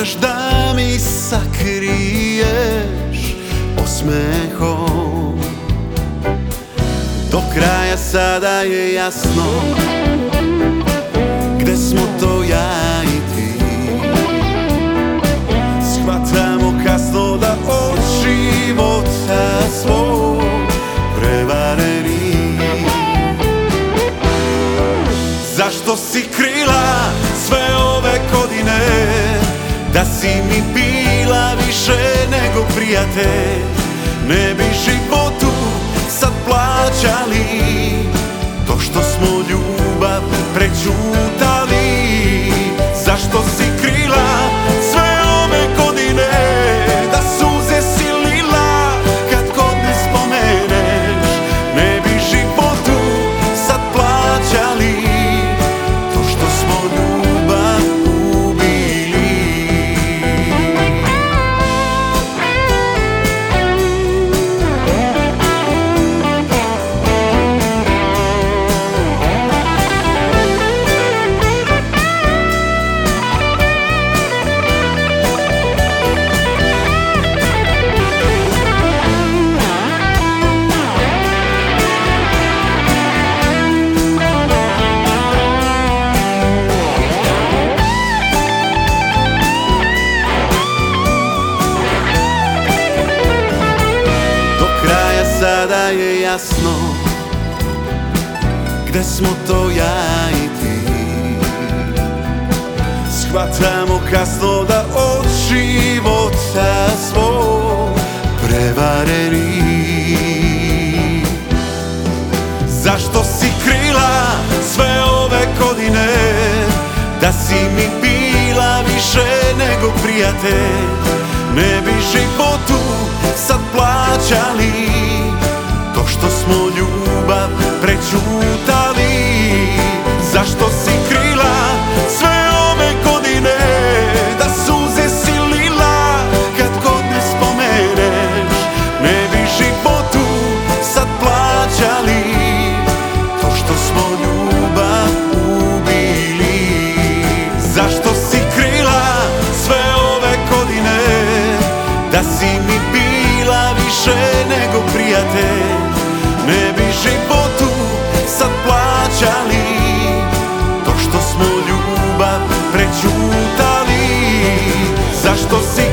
možeš da mi sakriješ osmehom. Do kraja sada je jasno gde smo to ja i ti. Shvatamo kasno da od života svog prevareni. Zašto si krila sve ove godine, da si mi bila više nego prijatelj? Ne bi životu sad plaćali to što smo ljubav prećutali. Zašto si krila sve ove godine, da suze si lila kad god me spomeneš? Ne bi životu sad plaćali to što smo ljubav ubili. Sada je jasno gde smo to ja i ti. Shvatamo kasno da od života svog prevareni. Zašto si krila sve ove godine, da si mi bila više nego prijatelj? Ne bi životu sad plaćali to što smo ljubav prećutali. Zašto si krila sve ove godine, da suze si lila kad god me spomeneš? Ne bi životu sad plaćali to što smo ljubav ubili. Zašto si krila sve ove godine, da si mi bila više nego prijatelj? Ne bi životu sad plaćali to što smo ljubav prećutali. Zašto si